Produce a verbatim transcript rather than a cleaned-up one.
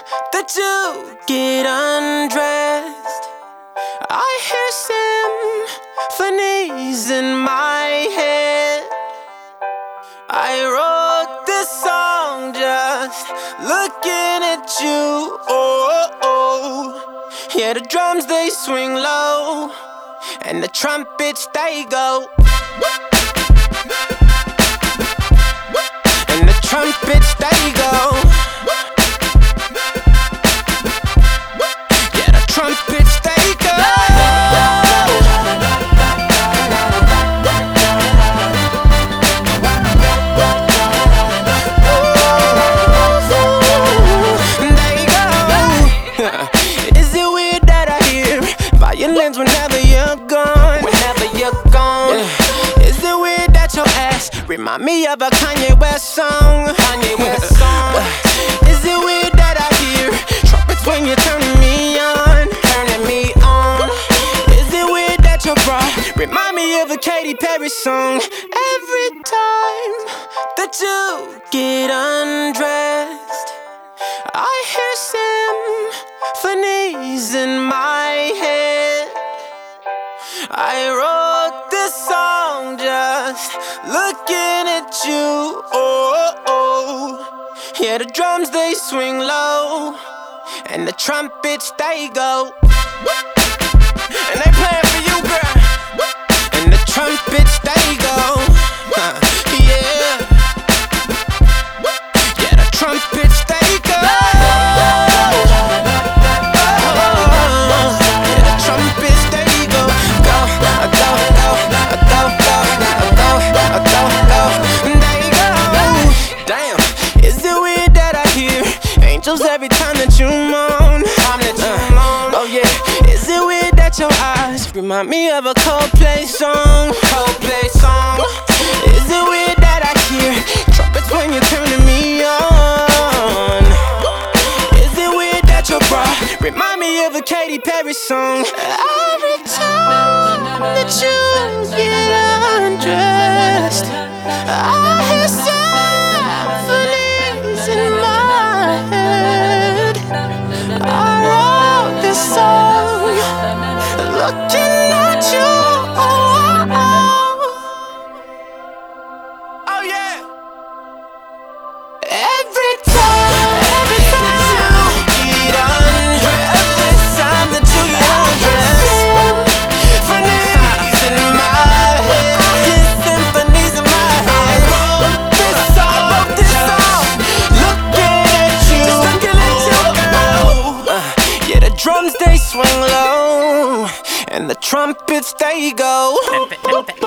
that you get undressed, I hear symphonies in my head. I wrote this song just looking at you. Oh, oh. Yeah, the drums they swing low, and the trumpets they go, and the trumpets they go. Yeah, the trumpets they go. Is it weird that I hear violins whenever you're gone? Whenever you're gone. Yeah. Is it weird that your ass remind me of a Kanye West song? Kanye West song. Is it weird that I hear trumpets when you're turning me on? Turning me on. Is it weird that your bra remind me of a Katy Perry song? Every time that you get undressed, I hear symphonies in my head. I wrote this song just looking at you. Oh, oh. Yeah, the drums they swing low, and the trumpets they go, and they playing for you, girl. And the trumpets they go. Huh. Yeah. Yeah, the trumpets they go. Every time that you moan, time that you moan. Oh yeah. Is it weird that your eyes remind me of a Coldplay song? Coldplay song. Is it weird that I hear trumpets when you're turning me on? Is it weird that your bra remind me of a Katy Perry song? Every time that you get undressed, I hear symphonies in my head. I wrote this song looking at you. Oh, oh. Oh yeah. Every time, every time you get undressed, every time that you get undressed, symphonies in my head. Symphonies in my head. I wrote this song, I wrote this song looking at you. Just looking at you, girl. Uh, yeah, the drums they swing low, and the trumpets they go.